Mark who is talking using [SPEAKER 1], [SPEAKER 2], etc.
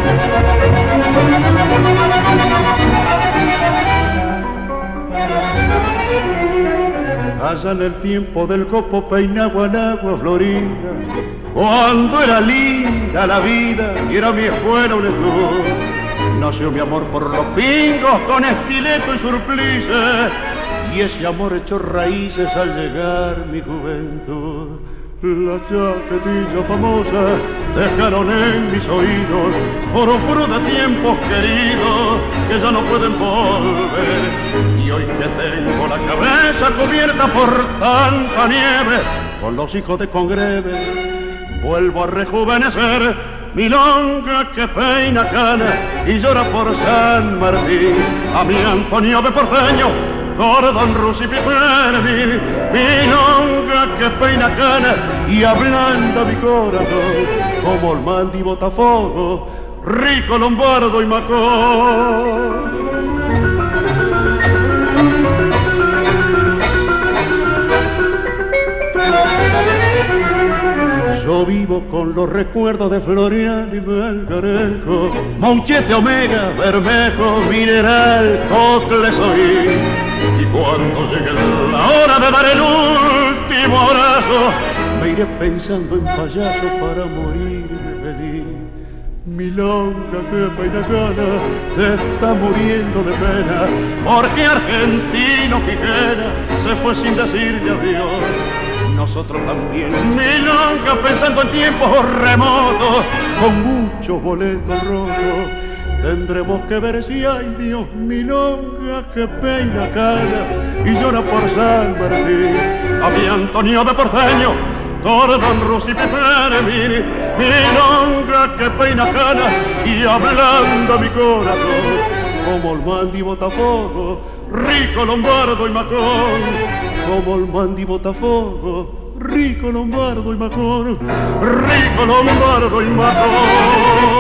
[SPEAKER 1] Allá en el tiempo del copo peinaba en agua florida, cuando era linda la vida y era mi escuela un estudio. Nació mi amor por los pingos con estileto y surplice, y ese amor echó raíces al llegar mi juventud. La chaquetilla famosa dejaron en mis oídos foroforo de tiempos queridos que ya no pueden volver. Y hoy que tengo la cabeza cubierta por tanta nieve, con los hijos de Congreve vuelvo a rejuvenecer. Milonga que peina cana y llora por San Martín, a mi Antonio de Porteño, cordón rusi piperni, milonga que peina cana y ablanda mi corazón, como el Mandi Botafogo, Rico Lombardo y Macón. Yo vivo con los recuerdos de Florian y Melgarejo, Mauchete, Omega, Bermejo, Mineral, Cocles oí. Y cuando llegue la hora de dar el último abrazo, me iré pensando en payaso para morirme feliz. Milonga que peina cana se está muriendo de pena, porque Argentino Quijena se fue sin decirle adiós. Nosotros también, milonga, pensando en tiempos remotos, con muchos boletos rotos, tendremos que ver si hay Dios, milonga que peina cana y llora por San Martín. A mi Antonio de Porteño, cordón rusi piperni, milonga que peina cana y ablanda mi corazón, como el Mandi Botafogo, Rico Lombardo y Macón. Como el Mandi Botafogo, Rico Lombardo y Macón, Rico Lombardo y Macón.